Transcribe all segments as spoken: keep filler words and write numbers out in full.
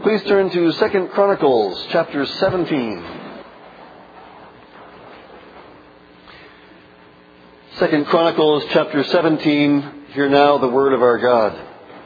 Please turn to Second Chronicles chapter seventeen. Second Chronicles chapter seventeen. Hear now the word of our God.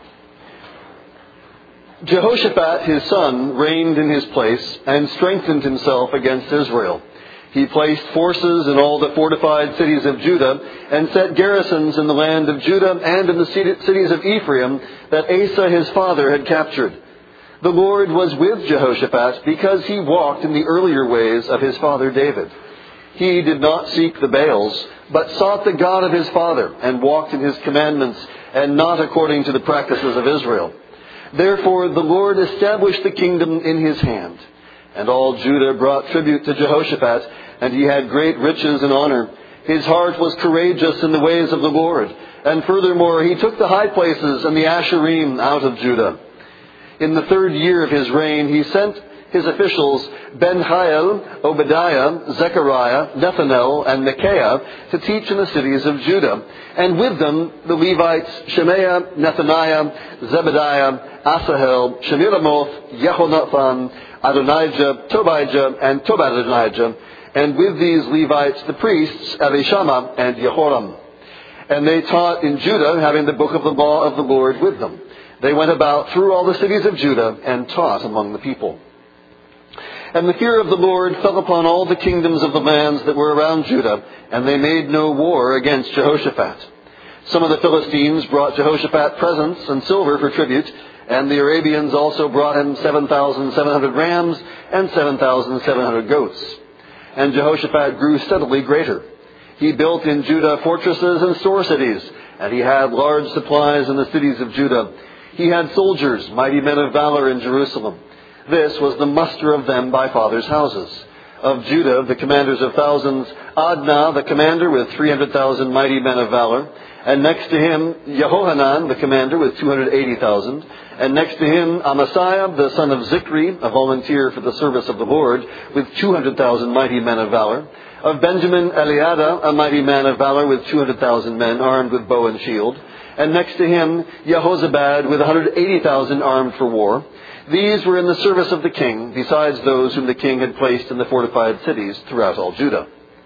Jehoshaphat his son reigned in his place and strengthened himself against Israel. He placed forces in all the fortified cities of Judah and set garrisons in the land of Judah and in the cities of Ephraim that Asa his father had captured. The Lord was with Jehoshaphat because he walked in the earlier ways of his father David. He did not seek the Baals, but sought the God of his father and walked in his commandments and not according to the practices of Israel. Therefore the Lord established the kingdom in his hand. And all Judah brought tribute to Jehoshaphat, and he had great riches and honor. His heart was courageous in the ways of the Lord. And furthermore, he took the high places and the Asherim out of Judah. In the third year of his reign, he sent his officials Ben-Hail, Obadiah, Zechariah, Nethanel, and Micaiah to teach in the cities of Judah. And with them the Levites Shemaiah, Nethaniah, Zebediah, Asahel, Shemiramoth, Jehonathan, Adonijah, Tobijah, and Tobadonijah, and with these Levites the priests Elishama and Jehoram. And they taught in Judah, having the book of the law of the Lord with them. They went about through all the cities of Judah and taught among the people. And the fear of the Lord fell upon all the kingdoms of the lands that were around Judah, and they made no war against Jehoshaphat. Some of the Philistines brought Jehoshaphat presents and silver for tribute, and the Arabians also brought him seven thousand seven hundred rams and seven thousand seven hundred goats. And Jehoshaphat grew steadily greater. He built in Judah fortresses and store cities, and he had large supplies in the cities of Judah. He had soldiers, mighty men of valor in Jerusalem. This was the muster of them by fathers' houses. Of Judah, the commanders of thousands, Adnah, the commander with three hundred thousand mighty men of valor. And next to him, Jehohanan, the commander with two hundred eighty thousand. And next to him, Amasiah, the son of Zikri, a volunteer for the service of the Lord, with two hundred thousand mighty men of valor. Of Benjamin, Eliada, a mighty man of valor with two hundred thousand men armed with bow and shield. And next to him, Jehozabad with one hundred eighty thousand armed for war. These were in the service of the king, besides those whom the king had placed in the fortified cities throughout all Judah.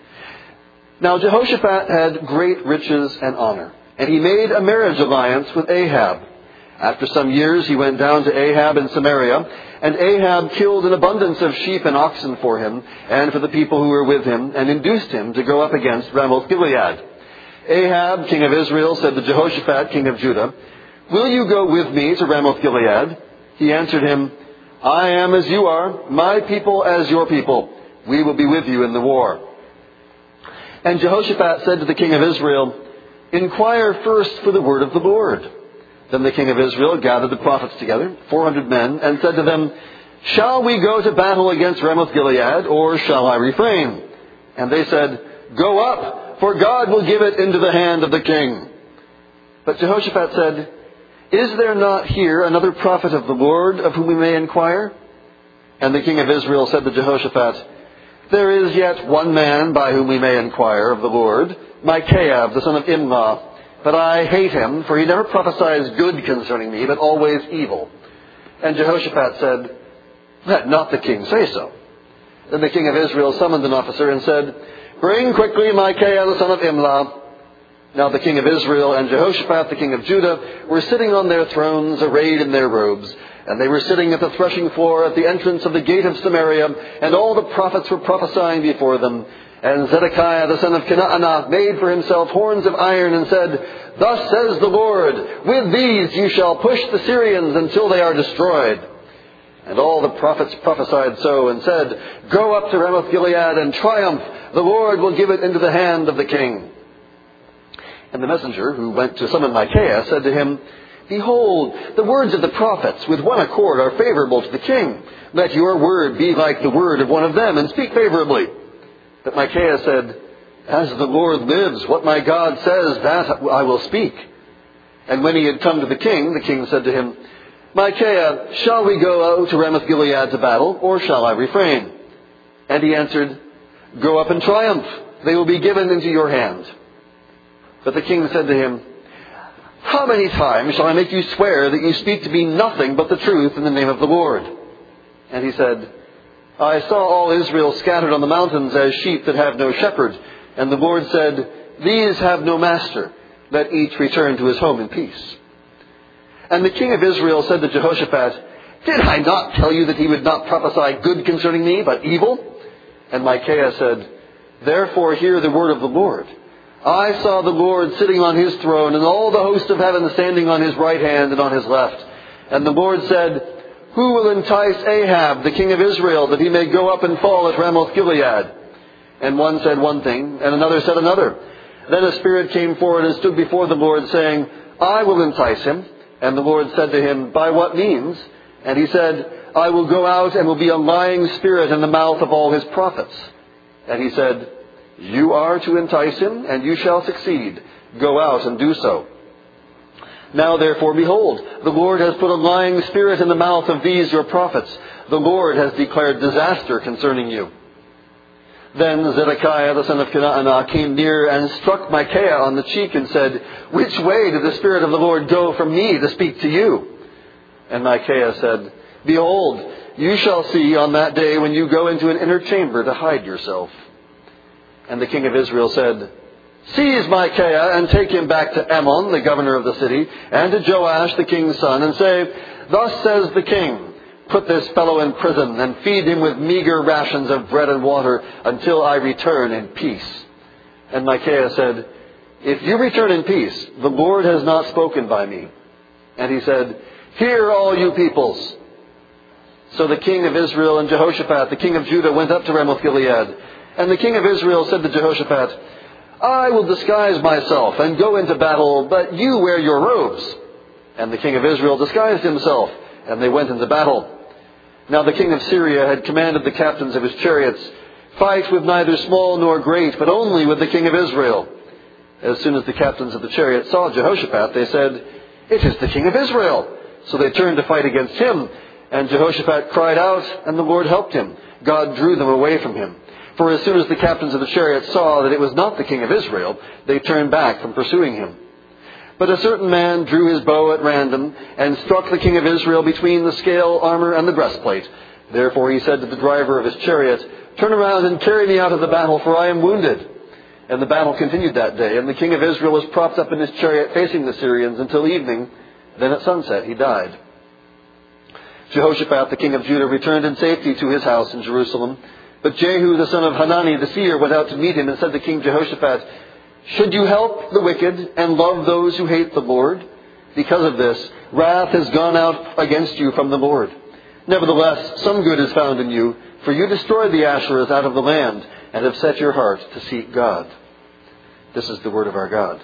Now Jehoshaphat had great riches and honor, and he made a marriage alliance with Ahab. After some years he went down to Ahab in Samaria, and Ahab killed an abundance of sheep and oxen for him, and for the people who were with him, and induced him to go up against Ramoth-Gilead. Ahab, king of Israel, said to Jehoshaphat, king of Judah, "Will you go with me to Ramoth-Gilead?" He answered him, "I am as you are, my people as your people. We will be with you in the war." And Jehoshaphat said to the king of Israel, "Inquire first for the word of the Lord." Then the king of Israel gathered the prophets together, four hundred men, and said to them, "Shall we go to battle against Ramoth-Gilead, or shall I refrain?" And they said, "Go up, for God will give it into the hand of the king." But Jehoshaphat said, "Is there not here another prophet of the Lord of whom we may inquire?" And the king of Israel said to Jehoshaphat, "There is yet one man by whom we may inquire of the Lord, Micaiah, the son of Imlah. But I hate him, for he never prophesies good concerning me, but always evil." And Jehoshaphat said, "Let not the king say so." Then the king of Israel summoned an officer and said, "Bring quickly Micaiah, the son of Imlah." Now the king of Israel and Jehoshaphat, the king of Judah, were sitting on their thrones, arrayed in their robes. And they were sitting at the threshing floor at the entrance of the gate of Samaria, and all the prophets were prophesying before them. And Zedekiah, the son of Kenaanah, made for himself horns of iron and said, "Thus says the Lord, with these you shall push the Syrians until they are destroyed." And all the prophets prophesied so and said, "Go up to Ramoth-Gilead and triumph. The Lord will give it into the hand of the king." And the messenger who went to summon Micaiah said to him, "Behold, the words of the prophets with one accord are favorable to the king. Let your word be like the word of one of them, and speak favorably." But Micaiah said, "As the Lord lives, what my God says, that I will speak." And when he had come to the king, the king said to him, "Micaiah, shall we go out to Ramoth-Gilead to battle, or shall I refrain?" And he answered, "Go up and triumph. They will be given into your hand." But the king said to him, "How many times shall I make you swear that you speak to me nothing but the truth in the name of the Lord?" And he said, I saw all Israel scattered on the mountains as sheep that have no shepherd. And the Lord said, these have no master. Let each return to his home in peace. And the king of Israel said to Jehoshaphat, did I not tell you that he would not prophesy good concerning me, but evil? And Micaiah said, therefore hear the word of the Lord. I saw the Lord sitting on his throne, and all the host of heaven standing on his right hand and on his left. And the Lord said, who will entice Ahab, the king of Israel, that he may go up and fall at Ramoth Gilead? And one said one thing, and another said another. Then a spirit came forward and stood before the Lord, saying, I will entice him. And the Lord said to him, by what means? And he said, I will go out and will be a lying spirit in the mouth of all his prophets. And he said, you are to entice him, and you shall succeed. Go out and do so. Now therefore, behold, the Lord has put a lying spirit in the mouth of these your prophets. The Lord has declared disaster concerning you. Then Zedekiah the son of Kenaanah came near and struck Micaiah on the cheek and said, which way did the Spirit of the Lord go from me to speak to you? And Micaiah said, behold, you shall see on that day when you go into an inner chamber to hide yourself. And the king of Israel said, seize Micaiah and take him back to Ammon, the governor of the city, and to Joash, the king's son, and say, thus says the king, put this fellow in prison and feed him with meager rations of bread and water until I return in peace. And Micaiah said, if you return in peace, the Lord has not spoken by me. And he said, hear all you peoples. So the king of Israel and Jehoshaphat, the king of Judah, went up to Ramoth Gilead. And the king of Israel said to Jehoshaphat, I will disguise myself and go into battle, but you wear your robes. And the king of Israel disguised himself, and they went into battle. Now the king of Syria had commanded the captains of his chariots, fight with neither small nor great, but only with the king of Israel. As soon as the captains of the chariots saw Jehoshaphat, they said, it is the king of Israel. So they turned to fight against him, and Jehoshaphat cried out, and the Lord helped him. God drew them away from him. For as soon as the captains of the chariots saw that it was not the king of Israel, they turned back from pursuing him. But a certain man drew his bow at random and struck the king of Israel between the scale armor and the breastplate. Therefore he said to the driver of his chariot, turn around and carry me out of the battle, for I am wounded. And the battle continued that day, and the king of Israel was propped up in his chariot facing the Syrians until evening. Then at sunset he died. Jehoshaphat, the king of Judah, returned in safety to his house in Jerusalem. But Jehu, the son of Hanani, the seer, went out to meet him and said to King Jehoshaphat, should you help the wicked and love those who hate the Lord? Because of this, wrath has gone out against you from the Lord. Nevertheless, some good is found in you, for you destroyed the Asherahs out of the land and have set your heart to seek God. This is the word of our God.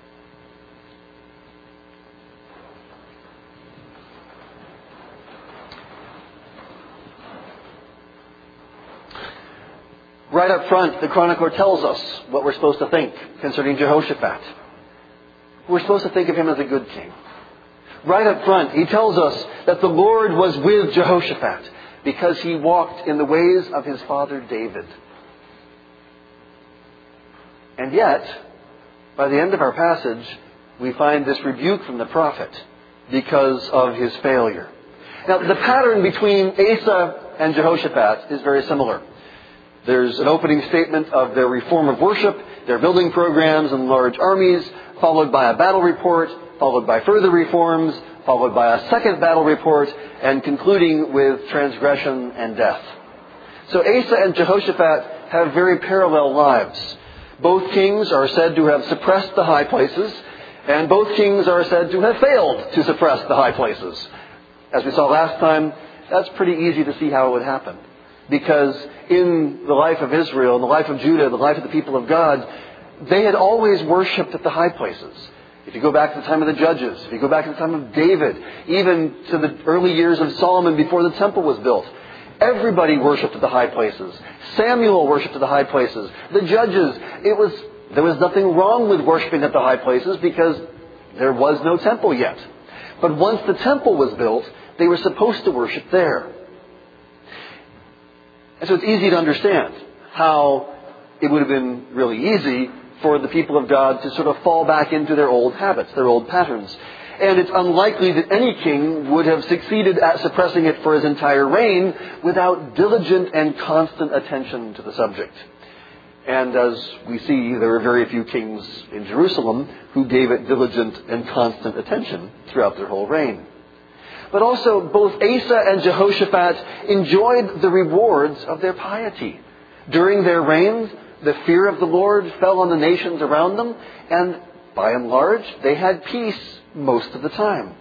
Right up front, the chronicler tells us what we're supposed to think concerning Jehoshaphat. We're supposed to think of him as a good king. Right up front, he tells us that the Lord was with Jehoshaphat because he walked in the ways of his father David. And yet, by the end of our passage, we find this rebuke from the prophet because of his failure. Now, the pattern between Asa and Jehoshaphat is very similar. There's an opening statement of their reform of worship, their building programs and large armies, followed by a battle report, followed by further reforms, followed by a second battle report, and concluding with transgression and death. So Asa and Jehoshaphat have very parallel lives. Both kings are said to have suppressed the high places, and both kings are said to have failed to suppress the high places. As we saw last time, that's pretty easy to see how it would happen. Because in the life of Israel, in the life of Judah, the life of the people of God, they had always worshipped at the high places. If you go back to the time of the Judges, if you go back to the time of David, even to the early years of Solomon before the temple was built, everybody worshipped at the high places. Samuel worshipped at the high places. The Judges, it was there was nothing wrong with worshiping at the high places because there was no temple yet. But once the temple was built, they were supposed to worship there. And so it's easy to understand how it would have been really easy for the people of God to sort of fall back into their old habits, their old patterns. And it's unlikely that any king would have succeeded at suppressing it for his entire reign without diligent and constant attention to the subject. And as we see, there are very few kings in Jerusalem who gave it diligent and constant attention throughout their whole reign. But also, both Asa and Jehoshaphat enjoyed the rewards of their piety. During their reigns, the fear of the Lord fell on the nations around them, and by and large, they had peace most of the time.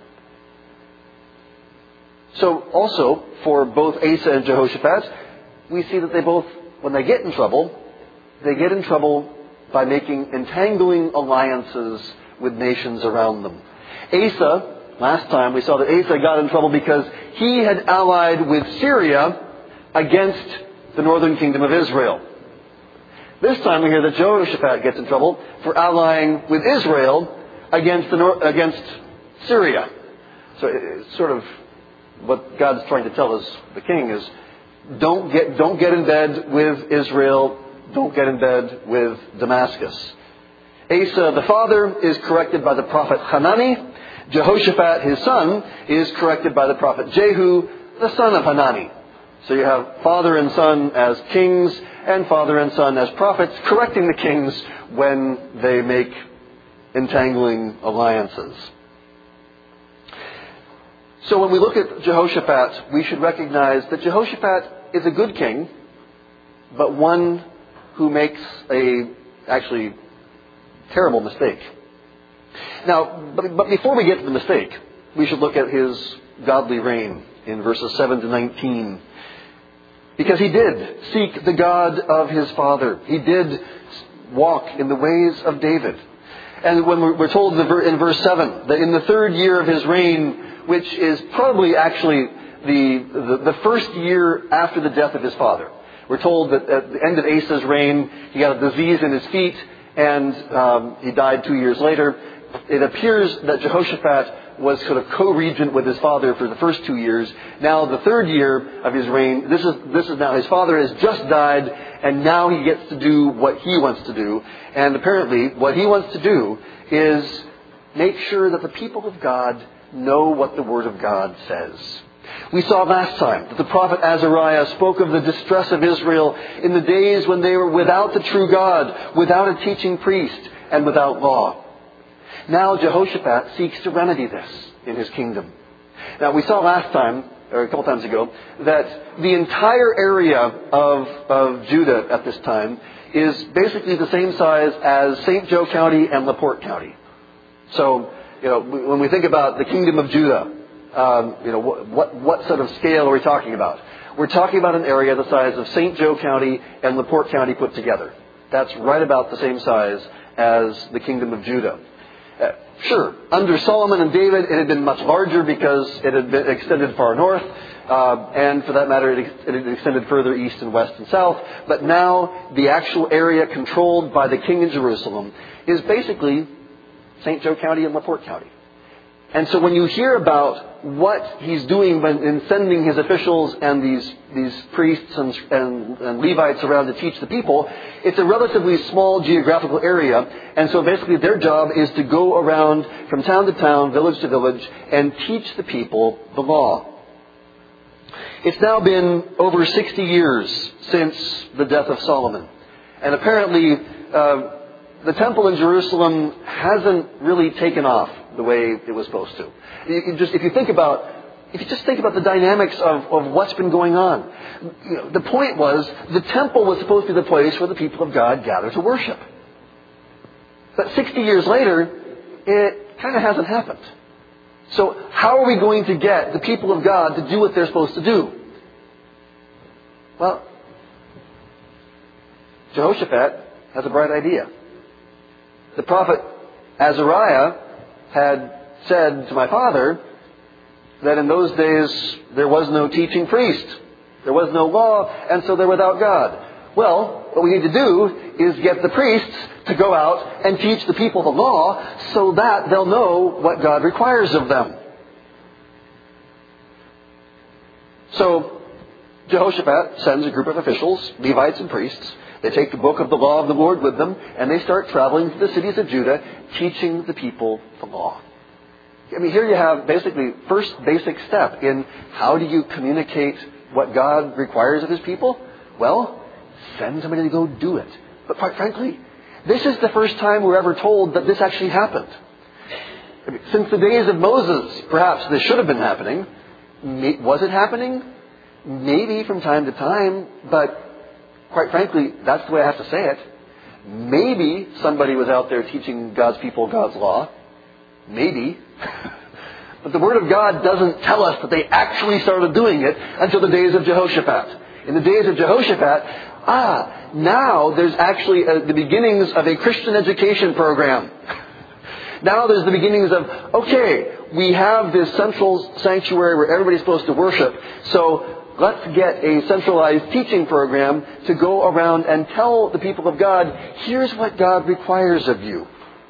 So also, for both Asa and Jehoshaphat, we see that they both, when they get in trouble, they get in trouble by making entangling alliances with nations around them. Asa, last time we saw that Asa got in trouble because he had allied with Syria against the northern kingdom of Israel. This time we hear that Jehoshaphat gets in trouble for allying with Israel against the nor- against Syria. So it's sort of what God's trying to tell us, the king, is don't get don't get in bed with Israel. Don't get in bed with Damascus. Asa, the father, is corrected by the prophet Hanani. Jehoshaphat, his son, is corrected by the prophet Jehu, the son of Hanani. So you have father and son as kings, and father and son as prophets, correcting the kings when they make entangling alliances. So when we look at Jehoshaphat, we should recognize that Jehoshaphat is a good king, but one who makes a actually terrible mistake. Now, but, but before we get to the mistake, we should look at his godly reign in verses seven to nineteen. Because he did seek the God of his father. He did walk in the ways of David. And when we're told in verse seven that in the third year of his reign, which is probably actually the, the, the first year after the death of his father, we're told that at the end of Asa's reign, he got a disease in his feet, and um, he died two years later. It appears that Jehoshaphat was sort of co-regent with his father for the first two years. Now, the third year of his reign, this is this is now his father has just died, and now he gets to do what he wants to do. And apparently, what he wants to do is make sure that the people of God know what the Word of God says. We saw last time that the prophet Azariah spoke of the distress of Israel in the days when they were without the true God, without a teaching priest, and without law. Now Jehoshaphat seeks to remedy this in his kingdom. Now we saw last time, or a couple times ago, that the entire area of, of Judah at this time is basically the same size as Saint Joe County and LaPorte County. So, you know, when we think about the kingdom of Judah, Um, you know, what, what what sort of scale are we talking about? We're talking about an area the size of Saint Joe County and LaPorte County put together. That's right about the same size as the kingdom of Judah. Uh, sure, under Solomon and David, it had been much larger because it had been extended far north, uh, and for that matter, it, it had extended further east and west and south. But now, the actual area controlled by the king in Jerusalem is basically Saint Joe County and LaPorte County. And so when you hear about what he's doing when, in sending his officials and these, these priests and, and, and Levites around to teach the people, it's a relatively small geographical area. And so basically their job is to go around from town to town, village to village, and teach the people the law. It's now been over sixty years since the death of Solomon. And apparently uh, the temple in Jerusalem hasn't really taken off the way it was supposed to. You can just, if you think about, if you just think about the dynamics of, of what's been going on, you know, the point was the temple was supposed to be the place where the people of God gather to worship. But sixty years later, it kind of hasn't happened. So how are we going to get the people of God to do what they're supposed to do? Well, Jehoshaphat has a bright idea. The prophet Azariah had said to my father that in those days there was no teaching priest, there was no law, and so they're without God. Well, what we need to do is get the priests to go out and teach the people the law so that they'll know what God requires of them. So Jehoshaphat sends a group of officials, Levites and priests. They take the book of the law of the Lord with them, and they start traveling to the cities of Judah, teaching the people the law. I mean, here you have basically first basic step in how do you communicate what God requires of his people? Well, send somebody to go do it. But quite frankly, this is the first time we're ever told that this actually happened. I mean, since the days of Moses, perhaps this should have been happening. Was it happening? Maybe from time to time, but quite frankly, that's the way I have to say it. Maybe somebody was out there teaching God's people God's law. Maybe. But the Word of God doesn't tell us that they actually started doing it until the days of Jehoshaphat. In the days of Jehoshaphat, ah, now there's actually a, the beginnings of a Christian education program. Now there's the beginnings of, okay, we have this central sanctuary where everybody's supposed to worship, so let's get a centralized teaching program to go around and tell the people of God, here's what God requires of you.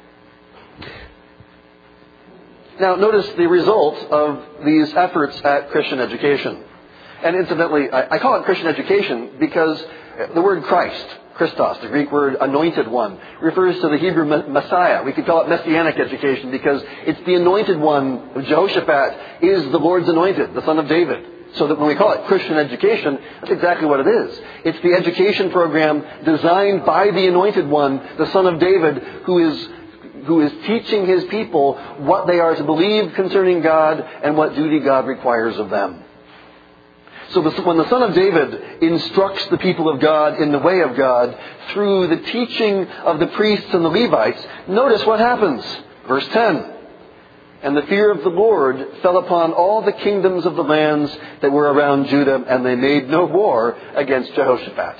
Now, notice the result of these efforts at Christian education. And incidentally, I, I call it Christian education because the word Christ, Christos, the Greek word anointed one, refers to the Hebrew Messiah. We could call it Messianic education because it's the anointed one. Jehoshaphat is the Lord's anointed, the son of David. So that when we call it Christian education, that's exactly what it is. It's the education program designed by the anointed one, the son of David, who is who is teaching his people what they are to believe concerning God and what duty God requires of them. So the, when the Son of David instructs the people of God in the way of God through the teaching of the priests and the Levites, notice what happens. Verse ten. And the fear of the Lord fell upon all the kingdoms of the lands that were around Judah, and they made no war against Jehoshaphat.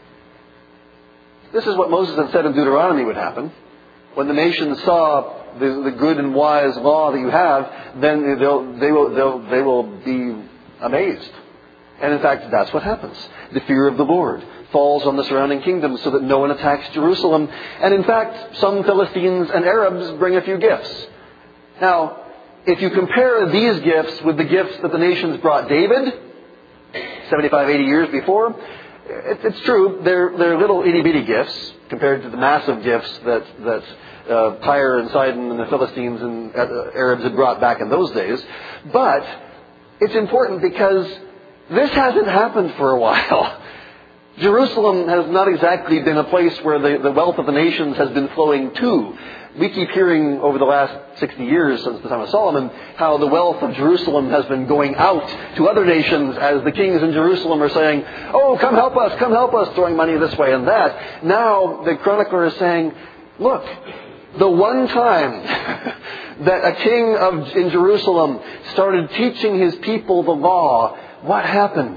This is what Moses had said in Deuteronomy would happen. When the nations saw the, the good and wise law that you have, then they'll, they will, they'll, they will be amazed. And in fact, that's what happens. The fear of the Lord falls on the surrounding kingdoms so that no one attacks Jerusalem. And in fact, some Philistines and Arabs bring a few gifts. Now, if you compare these gifts with the gifts that the nations brought David, seventy-five, eighty years before, it's true, they're, they're little itty-bitty gifts compared to the massive gifts that, that uh, Tyre and Sidon and the Philistines and uh, Arabs had brought back in those days. But it's important because this hasn't happened for a while. Jerusalem has not exactly been a place where the, the wealth of the nations has been flowing to. We keep hearing over the last sixty years since the time of Solomon how the wealth of Jerusalem has been going out to other nations as the kings in Jerusalem are saying, oh, come help us, come help us, throwing money this way and that. Now the chronicler is saying, look, the one time that a king of in Jerusalem started teaching his people the law, what happened?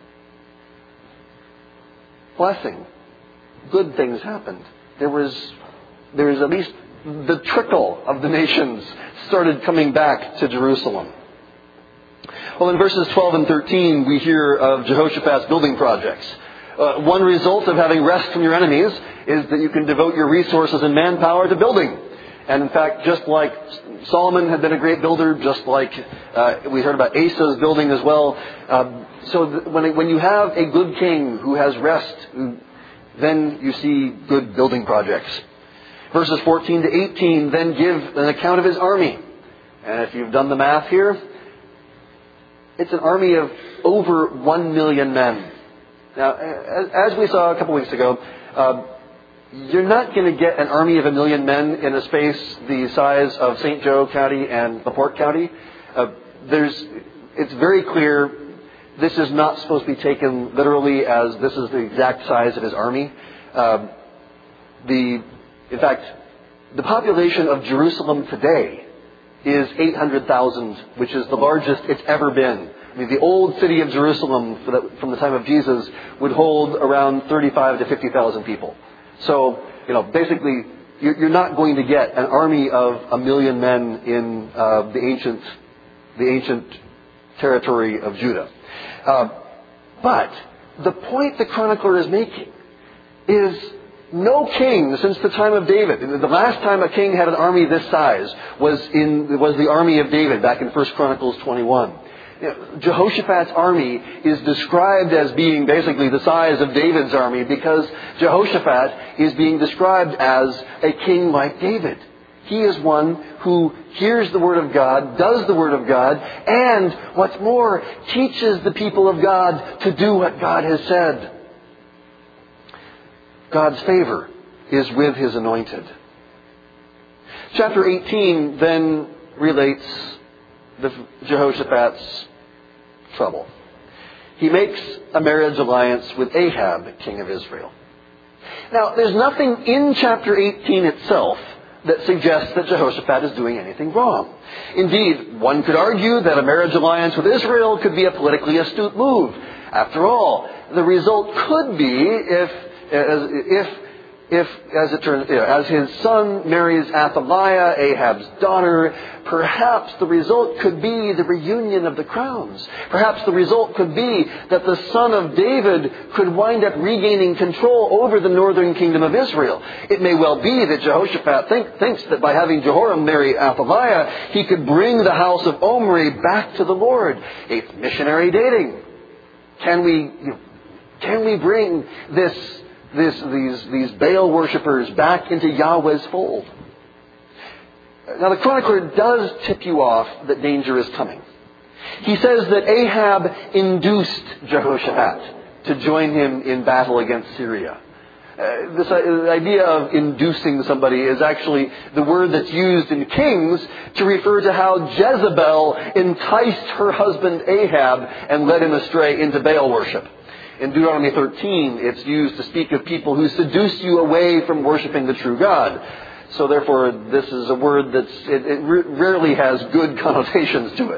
Blessing. Good things happened. There was, there was at least the trickle of the nations started coming back to Jerusalem. Well, in verses twelve and thirteen, we hear of Jehoshaphat's building projects. Uh, one result of having rest from your enemies is that you can devote your resources and manpower to building. And in fact, just like Solomon had been a great builder, just like uh, we heard about Asa's building as well. Um, so th- when, when you have a good king who has rest, who, then you see good building projects. Verses fourteen to eighteen then give an account of his army. And if you've done the math here, it's an army of over one million men. Now, as we saw a couple weeks ago, uh, you're not going to get an army of a million men in a space the size of Saint Joe County and LaPorte County. Uh, there's, it's very clear this is not supposed to be taken literally as this is the exact size of his army. Uh, the In fact, the population of Jerusalem today is eight hundred thousand, which is the largest it's ever been. I mean, the old city of Jerusalem for the, from the time of Jesus would hold around thirty-five to fifty thousand people. So, you know, basically, you're not going to get an army of a million men in uh, the ancient, the ancient territory of Judah. Uh, but the point the chronicler is making is no king since the time of David. The last time a king had an army this size was in was the army of David back in First Chronicles twenty-one. You know, Jehoshaphat's army is described as being basically the size of David's army because Jehoshaphat is being described as a king like David. He is one who hears the Word of God, does the Word of God, and, what's more, teaches the people of God to do what God has said. God's favor is with His anointed. Chapter eighteen then relates the Jehoshaphat's trouble. He makes a marriage alliance with Ahab, king of Israel. Now, there's nothing in chapter eighteen itself that suggests that Jehoshaphat is doing anything wrong. Indeed, one could argue that a marriage alliance with Israel could be a politically astute move. After all, the result could be if, if, if as it turns, you know, as his son marries Athaliah, Ahab's daughter, perhaps the result could be the reunion of the crowns. Perhaps the result could be that the son of David could wind up regaining control over the northern kingdom of Israel. It may well be that Jehoshaphat think, thinks that by having Jehoram marry Athaliah, he could bring the house of Omri back to the Lord. It's missionary dating. Can we, you know, can we bring this, this, these, these Baal worshippers back into Yahweh's fold? Now, the chronicler does tip you off that danger is coming. He says that Ahab induced Jehoshaphat to join him in battle against Syria. Uh, this uh, idea of inducing somebody is actually the word that's used in Kings to refer to how Jezebel enticed her husband Ahab and led him astray into Baal worship. In Deuteronomy thirteen, it's used to speak of people who seduce you away from worshiping the true God. So therefore, this is a word that's, it, it rarely has good connotations to it.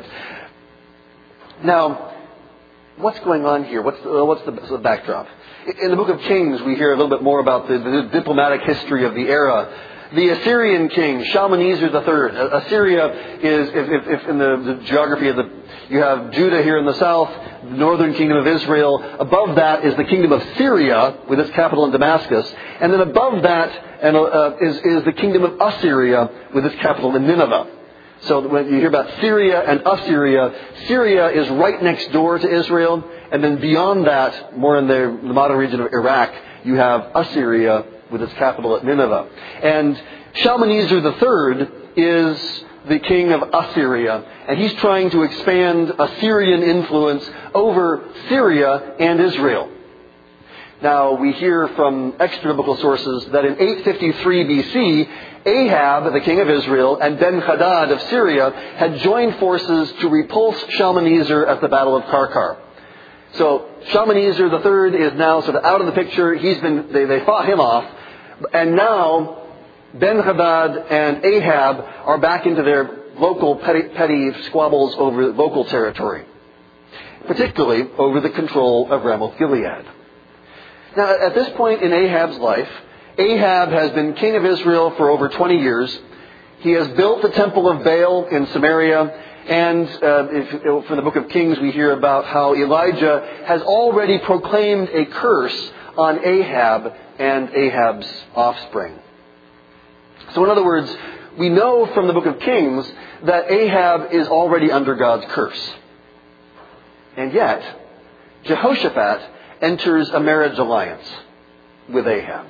Now, what's going on here? What's the, what's the, the backdrop? In the book of Kings, we hear a little bit more about the, the diplomatic history of the era. The Assyrian king, Shalmaneser the third. Assyria is, if, if, if in the, the geography of the, you have Judah here in the south, the northern kingdom of Israel. Above that is the kingdom of Syria, with its capital in Damascus. And then above that and, uh, is, is the kingdom of Assyria, with its capital in Nineveh. So when you hear about Syria and Assyria, Syria is right next door to Israel. And then beyond that, more in the, the modern region of Iraq, you have Assyria, with its capital at Nineveh. And Shalmaneser the third is the king of Assyria, and he's trying to expand Assyrian influence over Syria and Israel. Now, we hear from extra-biblical sources that in eight fifty-three B C, Ahab, the king of Israel, and Ben-Hadad of Syria had joined forces to repulse Shalmaneser at the Battle of Karkar. So Shalmaneser the third is now sort of out of the picture. He's been they, they fought him off, and now Ben-Hadad and Ahab are back into their local petty, petty squabbles over local territory, particularly over the control of Ramoth-Gilead. Now, at this point in Ahab's life, Ahab has been king of Israel for over twenty years. He has built the temple of Baal in Samaria. And uh, if, from the book of Kings, we hear about how Elijah has already proclaimed a curse on Ahab and Ahab's offspring. So in other words, we know from the book of Kings that Ahab is already under God's curse. And yet, Jehoshaphat enters a marriage alliance with Ahab.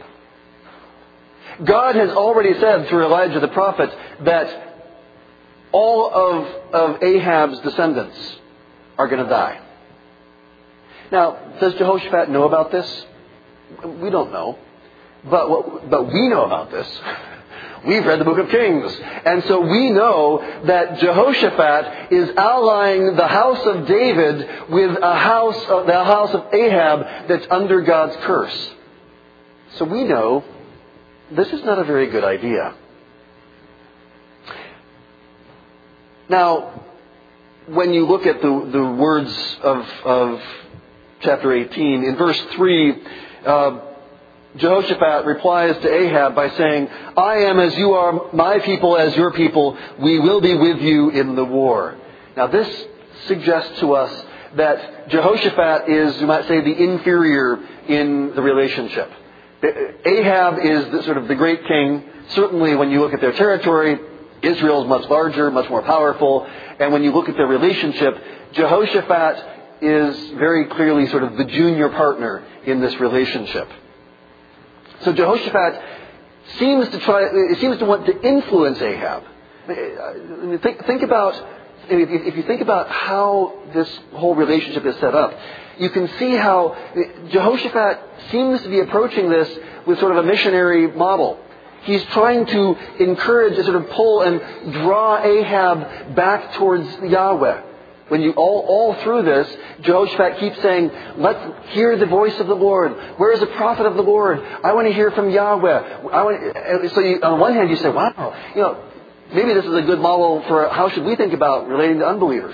God has already said through Elijah the prophet that all of, of Ahab's descendants are going to die. Now, does Jehoshaphat know about this? We don't know. But, what, but we know about this. We've read the book of Kings. And so we know that Jehoshaphat is allying the house of David with a house of, the house of Ahab that's under God's curse. So we know this is not a very good idea. Now, when you look at the, the words of, of chapter eighteen, in verse three, uh, Jehoshaphat replies to Ahab by saying, I am as you are, my people as your people, we will be with you in the war. Now this suggests to us that Jehoshaphat is, you might say, the inferior in the relationship. Ahab is the, sort of the great king. Certainly when you look at their territory, Israel is much larger, much more powerful. And when you look at their relationship, Jehoshaphat is very clearly sort of the junior partner in this relationship. So Jehoshaphat seems to try, it seems to want to influence Ahab. Think, think about, if, if you think about how this whole relationship is set up, you can see how Jehoshaphat seems to be approaching this with sort of a missionary model. He's trying to encourage, sort of pull and draw Ahab back towards Yahweh. When you all, all through this, Jehoshaphat keeps saying, let's hear the voice of the Lord. Where is the prophet of the Lord? I want to hear from Yahweh. I want, so you, on one hand you say, wow, you know, maybe this is a good model for how should we think about relating to unbelievers.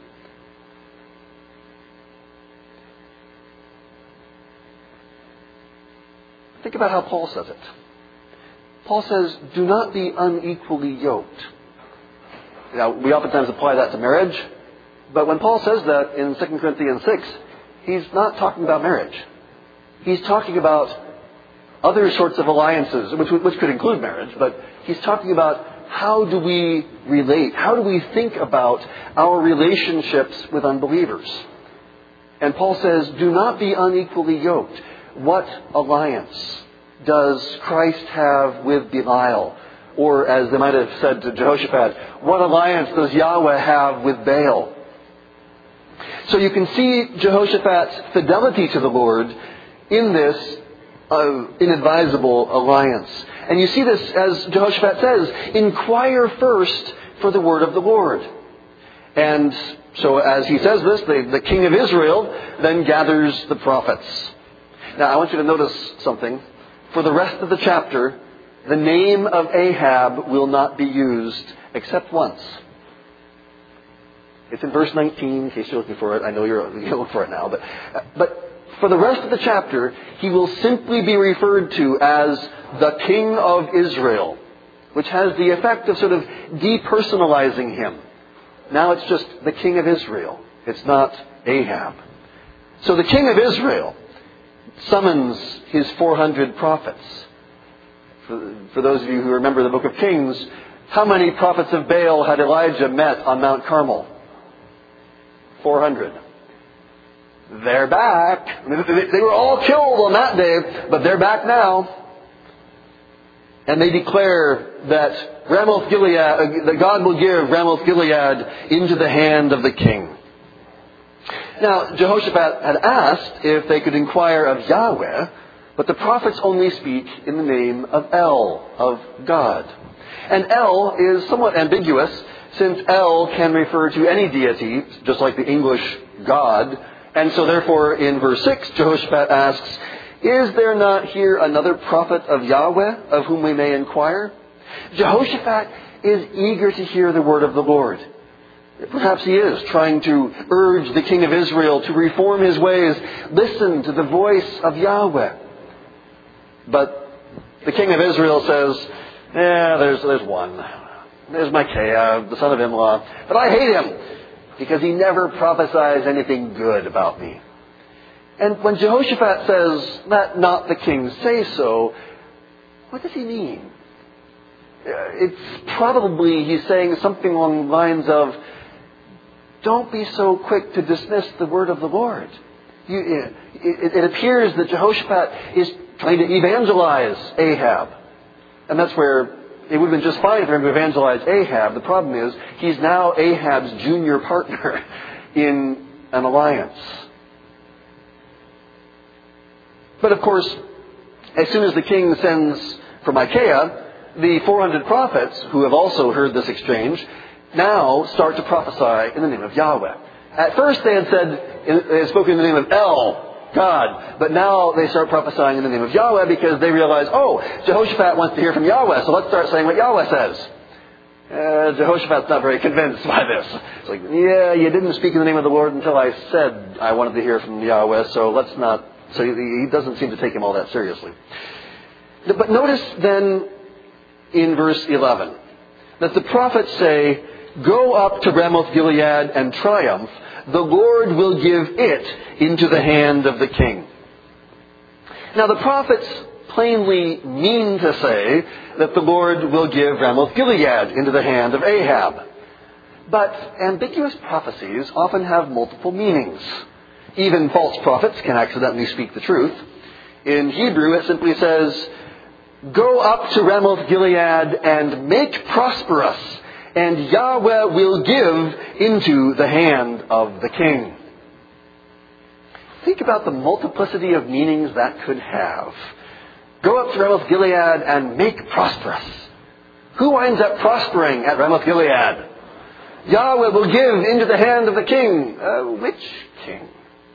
Think about how Paul says it. Paul says, do not be unequally yoked. Now, we oftentimes apply that to marriage. But when Paul says that in Second Corinthians six, he's not talking about marriage. He's talking about other sorts of alliances, which, which could include marriage, but he's talking about how do we relate, how do we think about our relationships with unbelievers. And Paul says, do not be unequally yoked. What alliance does Christ have with Belial? Or as they might have said to Jehoshaphat, what alliance does Yahweh have with Baal? So you can see Jehoshaphat's fidelity to the Lord in this uh, inadvisable alliance. And you see this, as Jehoshaphat says, inquire first for the word of the Lord. And so as he says this, the, the king of Israel then gathers the prophets. Now I want you to notice something. For the rest of the chapter, the name of Ahab will not be used except once. It's in verse nineteen, in case you're looking for it. I know you're going to look for it now. But, but for the rest of the chapter, he will simply be referred to as the King of Israel, which has the effect of sort of depersonalizing him. Now it's just the King of Israel. It's not Ahab. So the King of Israel summons his four hundred prophets. For, for those of you who remember the book of Kings, how many prophets of Baal had Elijah met on Mount Carmel? four hundred. They're back. They were all killed on that day, but they're back now. And they declare that Ramoth Gilead, that God will give Ramoth Gilead into the hand of the king. Now, Jehoshaphat had asked if they could inquire of Yahweh, but the prophets only speak in the name of El, of God. And El is somewhat ambiguous, since El can refer to any deity, just like the English God. And so therefore, in verse six, Jehoshaphat asks, is there not here another prophet of Yahweh, of whom we may inquire? Jehoshaphat is eager to hear the word of the Lord. Perhaps he is trying to urge the king of Israel to reform his ways, listen to the voice of Yahweh. But the king of Israel says, yeah, there's, there's one. There's Micaiah, the son of Imlah. But I hate him because he never prophesies anything good about me. And when Jehoshaphat says, let not the king say so, what does he mean? It's probably he's saying something along the lines of, don't be so quick to dismiss the word of the Lord. You, it, it appears that Jehoshaphat is trying to evangelize Ahab. And that's where it would have been just fine for him to evangelize Ahab. The problem is, he's now Ahab's junior partner in an alliance. But of course, as soon as the king sends for Micaiah, the four hundred prophets, who have also heard this exchange, now start to prophesy in the name of Yahweh. At first they had said, they had spoken in the name of El, God. But now they start prophesying in the name of Yahweh because they realize, oh, Jehoshaphat wants to hear from Yahweh, so let's start saying what Yahweh says. Uh, Jehoshaphat's not very convinced by this. It's like, yeah, you didn't speak in the name of the Lord until I said I wanted to hear from Yahweh, so let's not... So he doesn't seem to take him all that seriously. But notice then in verse eleven that the prophets say, go up to Ramoth Gilead and triumph. The Lord will give it into the hand of the king. Now the prophets plainly mean to say that the Lord will give Ramoth Gilead into the hand of Ahab. But ambiguous prophecies often have multiple meanings. Even false prophets can accidentally speak the truth. In Hebrew, it simply says, Go up to Ramoth Gilead and make prosperous, and Yahweh will give into the hand of the king. Think about the multiplicity of meanings that could have. Go up to Ramoth Gilead and make prosperous. Who winds up prospering at Ramoth Gilead? Yahweh will give into the hand of the king. Uh, which king?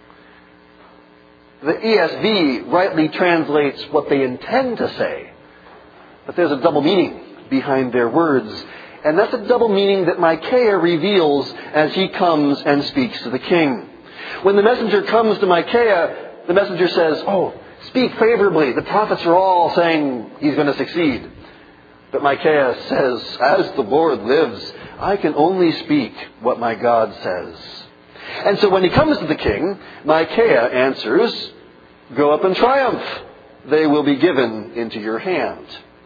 The E S V rightly translates what they intend to say. But there's a double meaning behind their words. And that's a double meaning that Micaiah reveals as he comes and speaks to the king. When the messenger comes to Micaiah, the messenger says, oh, speak favorably. The prophets are all saying he's going to succeed. But Micaiah says, as the Lord lives, I can only speak what my God says. And so when he comes to the king, Micaiah answers, go up and triumph. They will be given into your hand.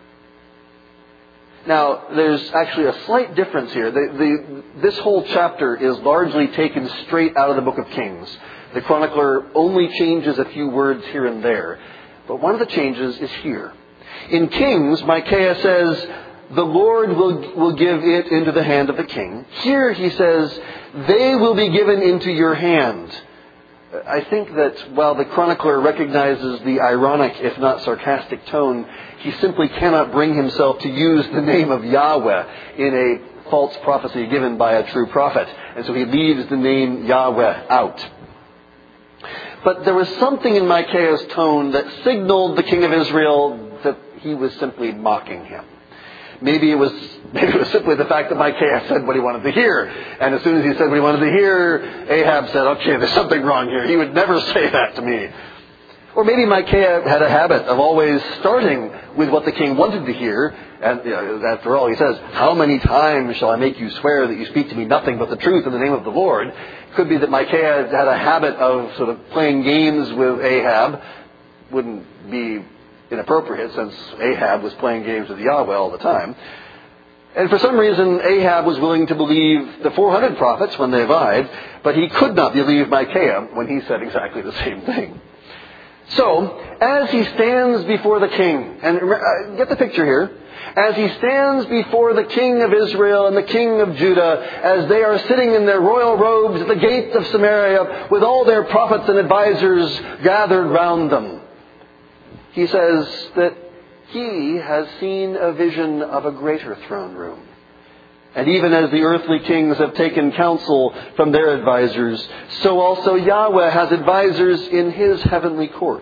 Now, there's actually a slight difference here. The, the, this whole chapter is largely taken straight out of the book of Kings. The chronicler only changes a few words here and there. But one of the changes is here. In Kings, Micaiah says, the Lord will, will give it into the hand of the king. Here he says, they will be given into your hand. I think that while the chronicler recognizes the ironic, if not sarcastic tone, he simply cannot bring himself to use the name of Yahweh in a false prophecy given by a true prophet. And so he leaves the name Yahweh out. But there was something in Micaiah's tone that signaled the king of Israel that he was simply mocking him. Maybe it was maybe it was simply the fact that Micaiah said what he wanted to hear. And as soon as he said what he wanted to hear, Ahab said, okay, there's something wrong here. He would never say that to me. Or maybe Micaiah had a habit of always starting with what the king wanted to hear. And you know, after all, he says, how many times shall I make you swear that you speak to me nothing but the truth in the name of the Lord? It could be that Micaiah had a habit of sort of playing games with Ahab. Wouldn't be inappropriate since Ahab was playing games with Yahweh all the time. And for some reason, Ahab was willing to believe the four hundred prophets when they lied, but he could not believe Micaiah when he said exactly the same thing. So, as he stands before the king, and uh, get the picture here, as he stands before the king of Israel and the king of Judah, as they are sitting in their royal robes at the gates of Samaria with all their prophets and advisors gathered round them, he says that he has seen a vision of a greater throne room. And even as the earthly kings have taken counsel from their advisors, so also Yahweh has advisors in his heavenly court.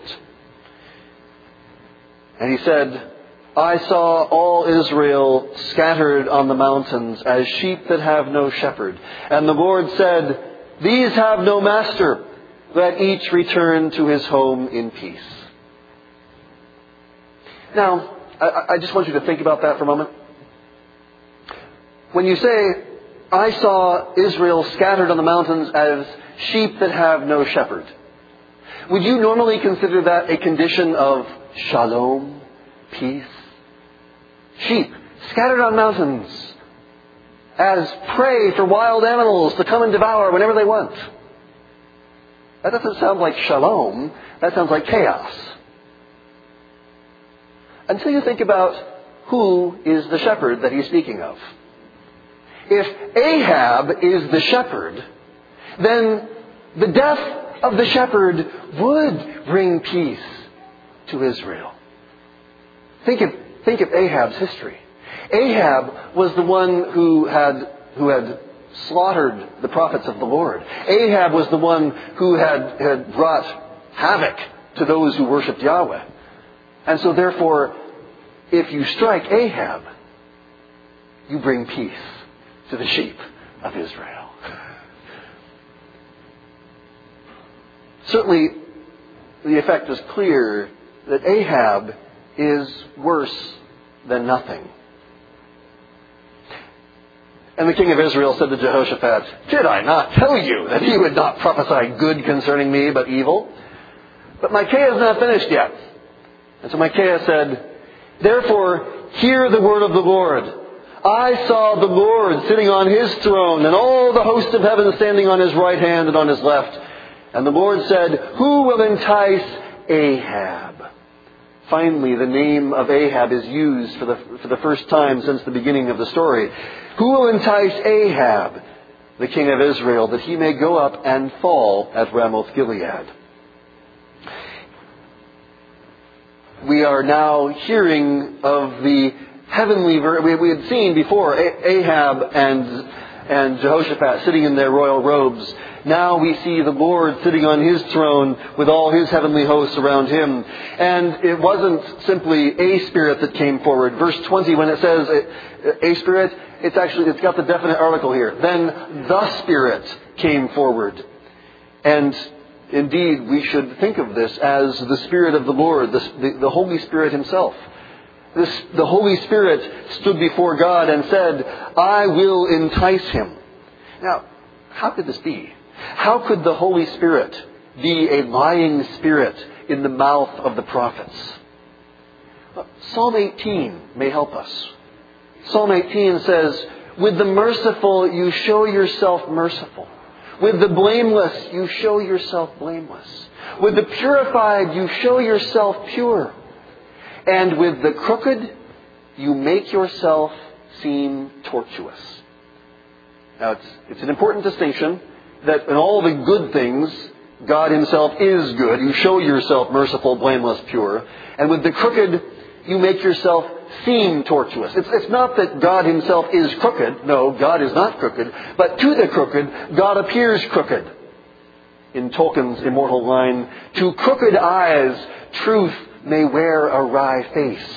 And he said, I saw all Israel scattered on the mountains as sheep that have no shepherd. And the Lord said, these have no master. Let each return to his home in peace. Now, I, I just want you to think about that for a moment. When you say, I saw Israel scattered on the mountains as sheep that have no shepherd, would you normally consider that a condition of shalom, peace? Sheep scattered on mountains as prey for wild animals to come and devour whenever they want. That doesn't sound like shalom. That sounds like chaos. Until you think about who is the shepherd that he's speaking of. If Ahab is the shepherd, then the death of the shepherd would bring peace to Israel. Think of, think of Ahab's history. Ahab was the one who had, who had slaughtered the prophets of the Lord. Ahab was the one who had, had brought havoc to those who worshipped Yahweh. And so therefore, if you strike Ahab, you bring peace to the sheep of Israel. Certainly, the effect is clear that Ahab is worse than nothing. And the king of Israel said to Jehoshaphat, did I not tell you that he would not prophesy good concerning me, but evil? But Micaiah is not finished yet. And so Micaiah said, therefore, hear the word of the Lord. I saw the Lord sitting on his throne, and all the hosts of heaven standing on his right hand and on his left. And the Lord said, who will entice Ahab, Finally, the name of Ahab is used for the, for the first time since the beginning of the story. Who will entice Ahab, the king of Israel, that he may go up and fall at Ramoth-Gilead? We are now hearing of the heavenly... We, we had seen before Ahab and, and Jehoshaphat sitting in their royal robes. Now we see the Lord sitting on His throne with all His heavenly hosts around Him. And it wasn't simply a spirit that came forward. Verse twenty, when it says a, a spirit, it's actually, it's got the definite article here. Then the Spirit came forward. And indeed, we should think of this as the Spirit of the Lord, the, the, the Holy Spirit Himself. This, the Holy Spirit stood before God and said, I will entice him. Now, how could this be? How could the Holy Spirit be a lying spirit in the mouth of the prophets? Well, Psalm eighteen may help us. Psalm eighteen says, with the merciful you show yourself merciful. With the blameless you show yourself blameless. With the purified you show yourself pure. And with the crooked you make yourself seem tortuous. Now it's, it's an important distinction that in all the good things, God Himself is good. You show yourself merciful, blameless, pure. And with the crooked, you make yourself seem tortuous. It's, it's not that God Himself is crooked. No, God is not crooked. But to the crooked, God appears crooked. In Tolkien's immortal line, to crooked eyes, truth may wear a wry face.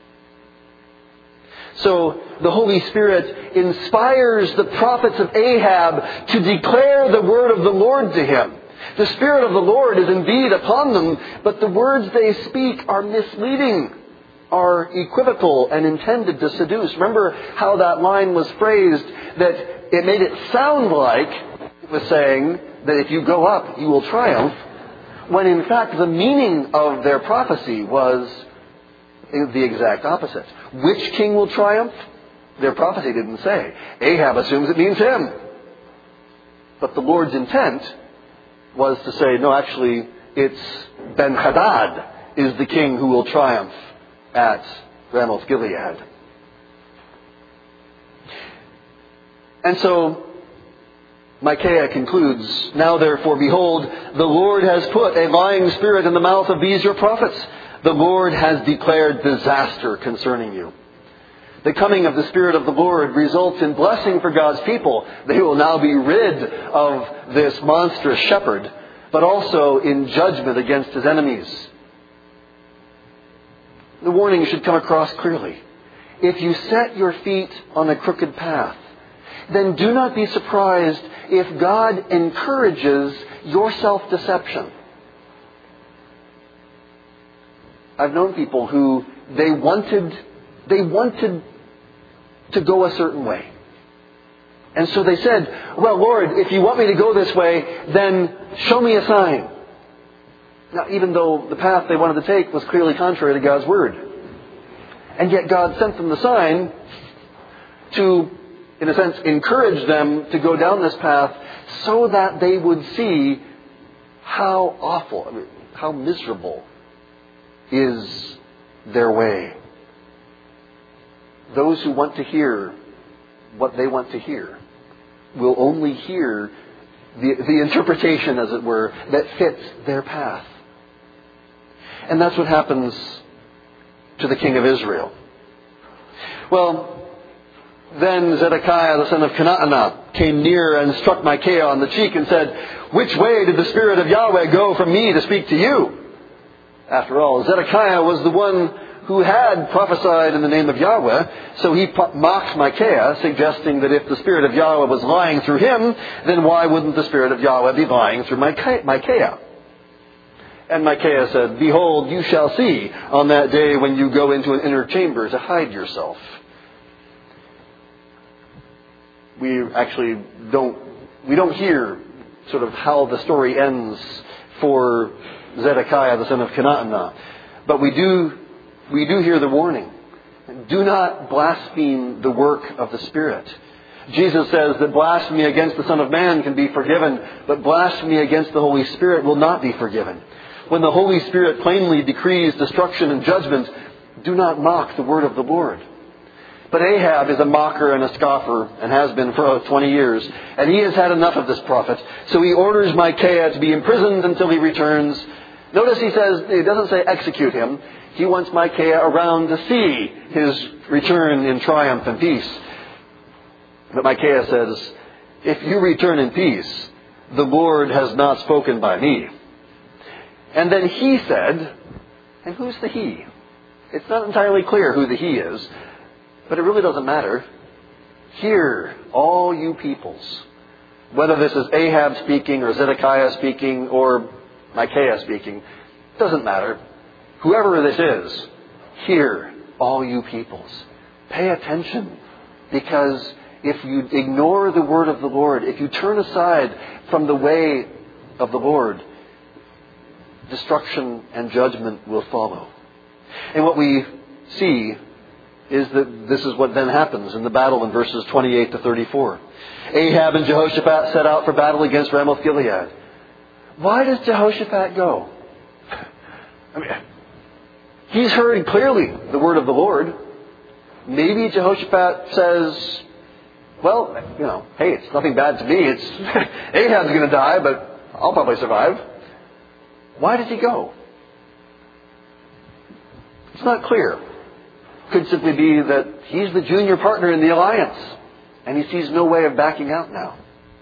So the Holy Spirit inspires the prophets of Ahab to declare the word of the Lord to him. The Spirit of the Lord is indeed upon them, but the words they speak are misleading, are equivocal and intended to seduce. Remember how that line was phrased, that it made it sound like it was saying that if you go up, you will triumph, when in fact the meaning of their prophecy was the exact opposite. Which king will triumph? Their prophecy didn't say. Ahab assumes it means him. But the Lord's intent was to say, no, actually, it's Ben-Hadad is the king who will triumph at Ramoth-Gilead. And so, Micaiah concludes, now therefore, behold, the Lord has put a lying spirit in the mouth of these your prophets. The Lord has declared disaster concerning you. The coming of the Spirit of the Lord results in blessing for God's people. They will now be rid of this monstrous shepherd, but also in judgment against his enemies. The warning should come across clearly. If you set your feet on a crooked path, then do not be surprised if God encourages your self-deception. I've known people who they wanted, they wanted to go a certain way. And so they said, well, Lord, if you want me to go this way, then show me a sign. Now, even though the path they wanted to take was clearly contrary to God's Word. And yet God sent them the sign to, in a sense, encourage them to go down this path so that they would see how awful, I mean, how miserable is their way. Those who want to hear what they want to hear will only hear the, the interpretation, as it were, that fits their path. And that's what happens to the king of Israel. Well, then Zedekiah the son of Kenaanah came near and struck Micaiah on the cheek and said, which way did the Spirit of Yahweh go from me to speak to you? After all, Zedekiah was the one who had prophesied in the name of Yahweh, so he mocked Micaiah, suggesting that if the Spirit of Yahweh was lying through him, then why wouldn't the Spirit of Yahweh be lying through Micaiah? And Micaiah said, behold, you shall see on that day when you go into an inner chamber to hide yourself. We actually don't, we don't hear sort of how the story ends for Zedekiah the son of Kenaanah. But we do, we do hear the warning. Do not blaspheme the work of the Spirit. Jesus says that blasphemy against the Son of Man can be forgiven, but blasphemy against the Holy Spirit will not be forgiven. when the Holy Spirit plainly decrees destruction and judgment, do not mock the word of the Lord. But Ahab is a mocker and a scoffer, and has been for twenty years, and he has had enough of this prophet. So he orders Micaiah to be imprisoned until he returns. Notice he says, he doesn't say execute him. He wants Micaiah around to see his return in triumph and peace. But Micaiah says, if you return in peace, the Lord has not spoken by me. And then he said, and who's the he? It's not entirely clear who the he is, but it really doesn't matter. Hear, all you peoples. Whether this is Ahab speaking or Zedekiah speaking or Micaiah speaking, doesn't matter. Whoever this is, hear, all you peoples. Pay attention, because if you ignore the word of the Lord, if you turn aside from the way of the Lord, destruction and judgment will follow. And what we see is that this is what then happens in the battle in verses twenty-eight to thirty-four. Ahab and Jehoshaphat set out for battle against Ramoth Gilead. Why does Jehoshaphat go? I mean, he's heard clearly the word of the Lord. Maybe Jehoshaphat says, well, you know, hey, it's nothing bad to me. It's Ahab's going to die, but I'll probably survive. Why does he go? It's not clear. Could simply be that he's the junior partner in the alliance, and he sees no way of backing out now.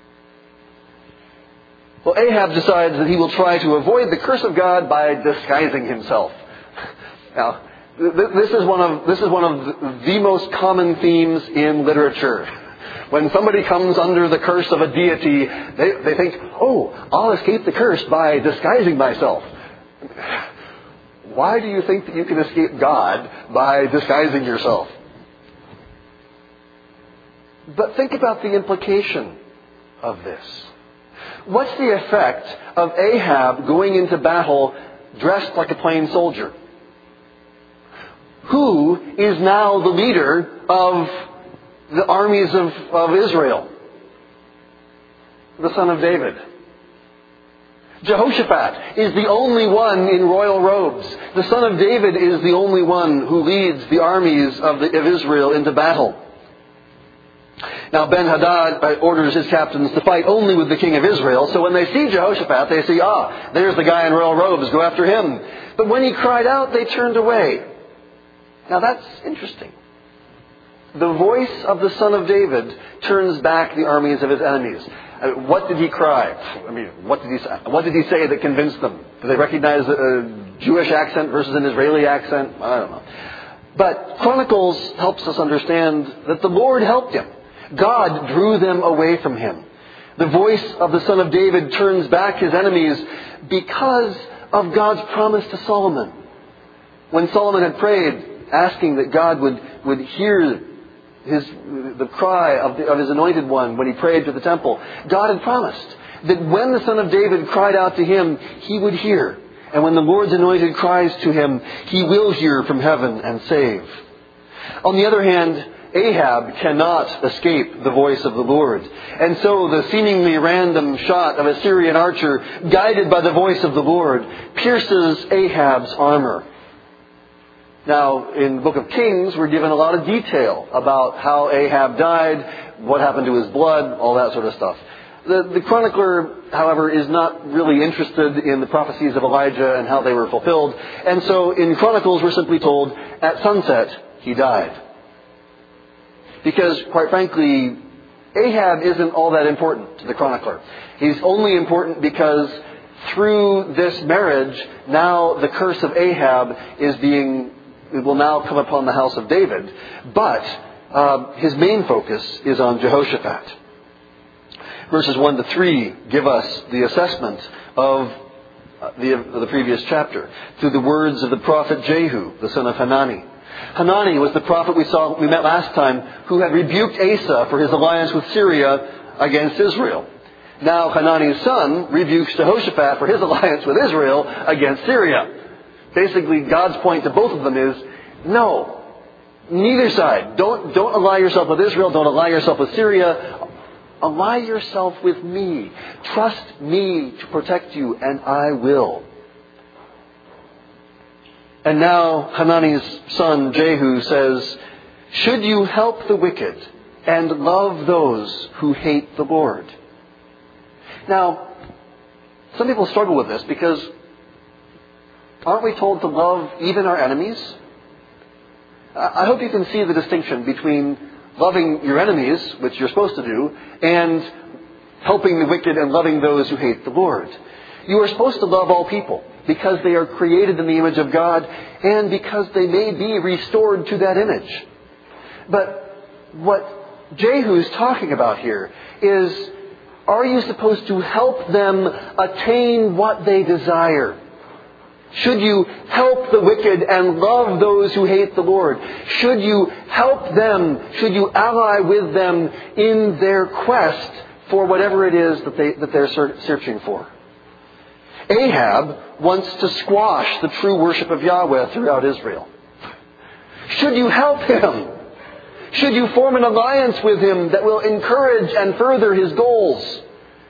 Well, Ahab decides that he will try to avoid the curse of God by disguising himself. Now, th- this is one of this is one of the most common themes in literature. When somebody comes under the curse of a deity, they, they think, oh, I'll escape the curse by disguising myself. Why do you think that you can escape God by disguising yourself? But think about the implication of this. What's the effect of Ahab going into battle dressed like a plain soldier? Who is now the leader of the armies of, of Israel? The son of David. Jehoshaphat is the only one in royal robes. The son of David is the only one who leads the armies of, the, of Israel into battle. Now Ben-Hadad orders his captains to fight only with the king of Israel. So when they see Jehoshaphat, they see, ah, there's the guy in royal robes, go after him. But when he cried out, they turned away. Now that's interesting. The voice of the son of David turns back the armies of his enemies. Uh, what did he cry? I mean, what did he say? What did he say that convinced them? Did they recognize a Jewish accent versus an Israeli accent? I don't know. But Chronicles helps us understand that the Lord helped him. God drew them away from him. The voice of the son of David turns back his enemies because of God's promise to Solomon. When Solomon had prayed, asking that God would, would hear his, the cry of, the, of his anointed one when he prayed to the temple, God had promised that when the son of David cried out to him, he would hear. And when the Lord's anointed cries to him, he will hear from heaven and save. On the other hand, Ahab cannot escape the voice of the Lord. And so the seemingly random shot of a Syrian archer, guided by the voice of the Lord, pierces Ahab's armor. Now, in the book of Kings, we're given a lot of detail about how Ahab died, what happened to his blood, all that sort of stuff. The, the chronicler, however, is not really interested in the prophecies of Elijah and how they were fulfilled. And so in Chronicles, we're simply told, at sunset, he died. Because, quite frankly, Ahab isn't all that important to the chronicler. He's only important because through this marriage, now the curse of Ahab is being, it will now come upon the house of David. But uh, his main focus is on Jehoshaphat. Verses one to three give us the assessment of the, of the previous chapter through the words of the prophet Jehu, the son of Hanani. Hanani was the prophet we saw, we met last time, who had rebuked Asa for his alliance with Syria against Israel. Now Hanani's son rebukes Jehoshaphat for his alliance with Israel against Syria. Basically, God's point to both of them is, no, neither side. Don't, don't ally yourself with Israel. Don't ally yourself with Syria. Ally yourself with me. Trust me to protect you, and I will. And now Hanani's son Jehu says, should you help the wicked and love those who hate the Lord? Now, some people struggle with this because aren't we told to love even our enemies? I hope you can see the distinction between loving your enemies, which you're supposed to do, and helping the wicked and loving those who hate the Lord. You are supposed to love all people because they are created in the image of God and because they may be restored to that image. But what Jehu is talking about here is, are you supposed to help them attain what they desire? Should you help the wicked and love those who hate the Lord? Should you help them? Should you ally with them in their quest for whatever it is that, they, that they're searching for? Ahab wants to squash the true worship of Yahweh throughout Israel. Should you help him? Should you form an alliance with him that will encourage and further his goals?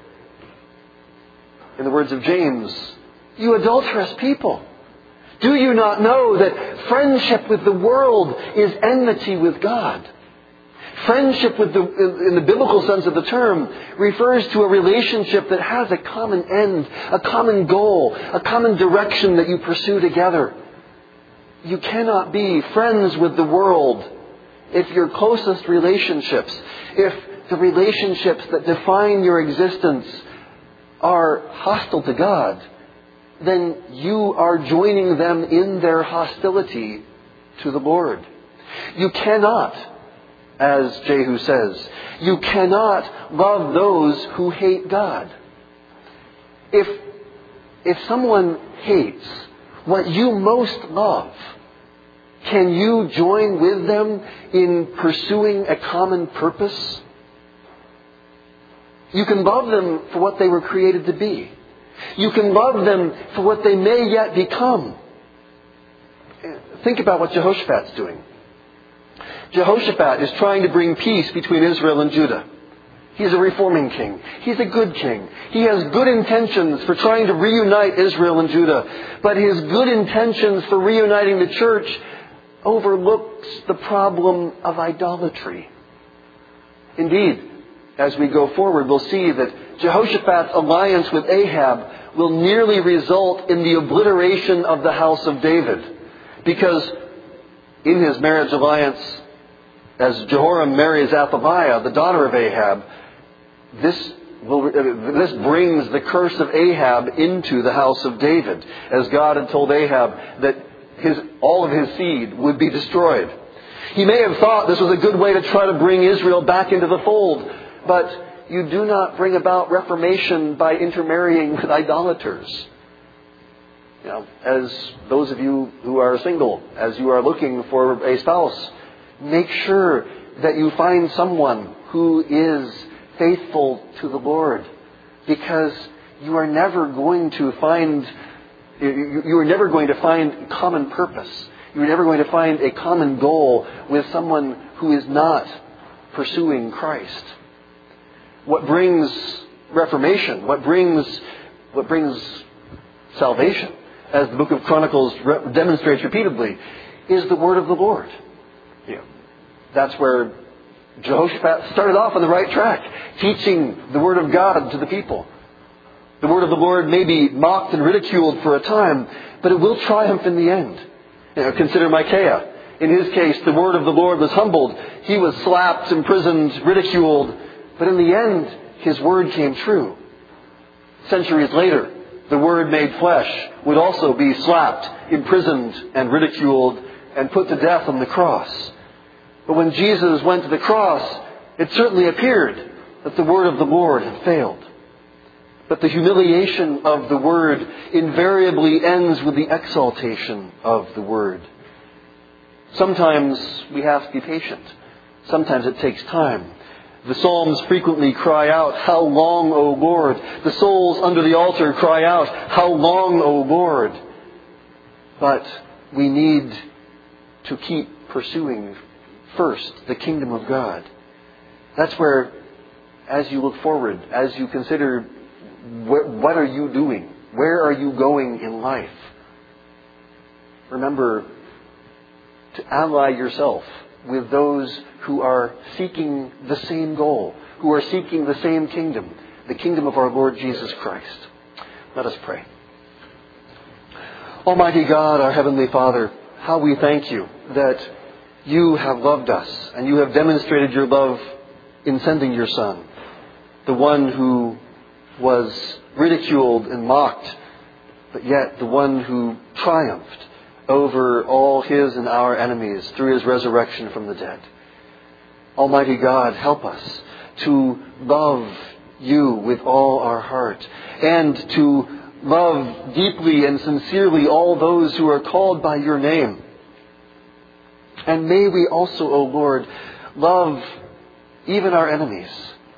In the words of James, you adulterous people, do you not know that friendship with the world is enmity with God? Friendship with the, in the biblical sense of the term, refers to a relationship that has a common end, a common goal, a common direction that you pursue together. You cannot be friends with the world if your closest relationships, if the relationships that define your existence are hostile to God, then you are joining them in their hostility to the Lord. You cannot, as Jehu says, you cannot love those who hate God. If, if someone hates what you most love, can you join with them in pursuing a common purpose? You can love them for what they were created to be. You can love them for what they may yet become. Think about what Jehoshaphat's doing. Jehoshaphat is trying to bring peace between Israel and Judah. He's a reforming king. He's a good king. He has good intentions for trying to reunite Israel and Judah. But his good intentions for reuniting the church overlooks the problem of idolatry. Indeed, as we go forward, we'll see that Jehoshaphat's alliance with Ahab will nearly result in the obliteration of the house of David. Because in his marriage alliance, as Jehoram marries Athaliah, the daughter of Ahab, this will, this brings the curse of Ahab into the house of David, as God had told Ahab that his, all of his seed would be destroyed. He may have thought this was a good way to try to bring Israel back into the fold, but you do not bring about reformation by intermarrying with idolaters. You know, as those of you who are single, as you are looking for a spouse, make sure that you find someone who is faithful to the Lord, because you are never going to find you are never going to find common purpose. You are never going to find a common goal with someone who is not pursuing Christ. What brings reformation, what brings what brings salvation, as the book of Chronicles re- demonstrates repeatedly, is the word of the Lord. Yeah. That's where Jehoshaphat started off on the right track, teaching the word of God to the people. The word of the Lord may be mocked and ridiculed for a time, but it will triumph in the end. You know, consider Micaiah. In his case, the word of the Lord was humbled. He was slapped, imprisoned, ridiculed, but in the end, his word came true. Centuries later, the Word made flesh would also be slapped, imprisoned, and ridiculed, and put to death on the cross. But when Jesus went to the cross, it certainly appeared that the Word of the Lord had failed. But the humiliation of the Word invariably ends with the exaltation of the Word. Sometimes we have to be patient. Sometimes it takes time. The Psalms frequently cry out, "How long, O Lord?" The souls under the altar cry out, "How long, O Lord?" But we need to keep pursuing first the kingdom of God. That's where, as you look forward, as you consider what are you doing, where are you going in life, remember to ally yourself with those who are seeking the same goal, who are seeking the same kingdom, the kingdom of our Lord Jesus Christ. Let us pray. Almighty God, our Heavenly Father, how we thank you that you have loved us and you have demonstrated your love in sending your Son, the one who was ridiculed and mocked, but yet the one who triumphed over all his and our enemies through his resurrection from the dead. Almighty God, help us to love you with all our heart and to love deeply and sincerely all those who are called by your name. And may we also, O Lord, love even our enemies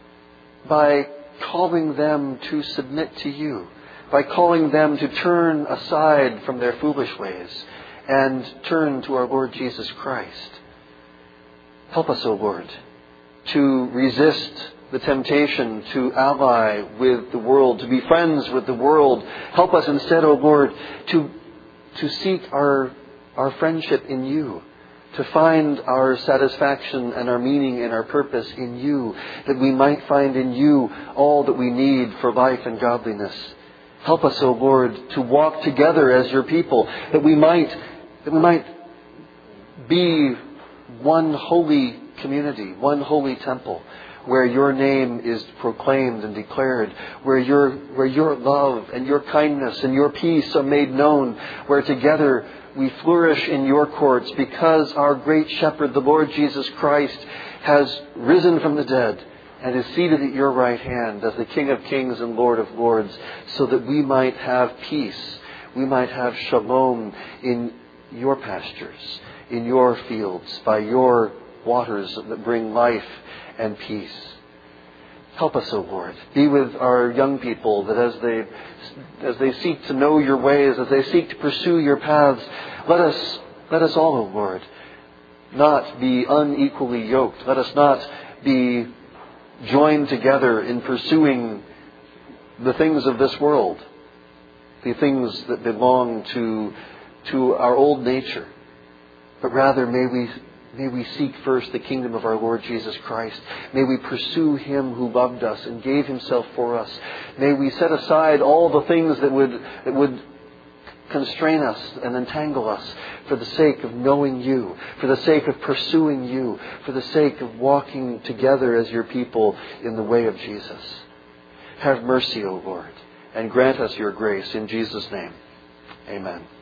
by calling them to submit to you, by calling them to turn aside from their foolish ways and turn to our Lord Jesus Christ. Help us, O Lord, to resist the temptation to ally with the world, to be friends with the world. Help us instead, O Lord, to, to seek our, our friendship in you, to find our satisfaction and our meaning and our purpose in you, that we might find in you all that we need for life and godliness. Help us, O Lord, to walk together as your people, that we might, that we might be one holy community, one holy temple, where your name is proclaimed and declared, where your, where your love and your kindness and your peace are made known, where together we flourish in your courts because our great shepherd, the Lord Jesus Christ, has risen from the dead and is seated at your right hand as the King of kings and Lord of lords, so that we might have peace, we might have shalom in your pastures, in your fields, by your waters that bring life and peace. Help us, O Lord. Be with our young people, that as they as they seek to know your ways, as they seek to pursue your paths, let us let us all, O Lord, not be unequally yoked. Let us not be joined together in pursuing the things of this world, the things that belong to to our old nature. But rather may we May we seek first the kingdom of our Lord Jesus Christ. May we pursue Him who loved us and gave Himself for us. May we set aside all the things that would, that would constrain us and entangle us for the sake of knowing you, for the sake of pursuing you, for the sake of walking together as your people in the way of Jesus. Have mercy, O Lord, and grant us your grace in Jesus' name. Amen.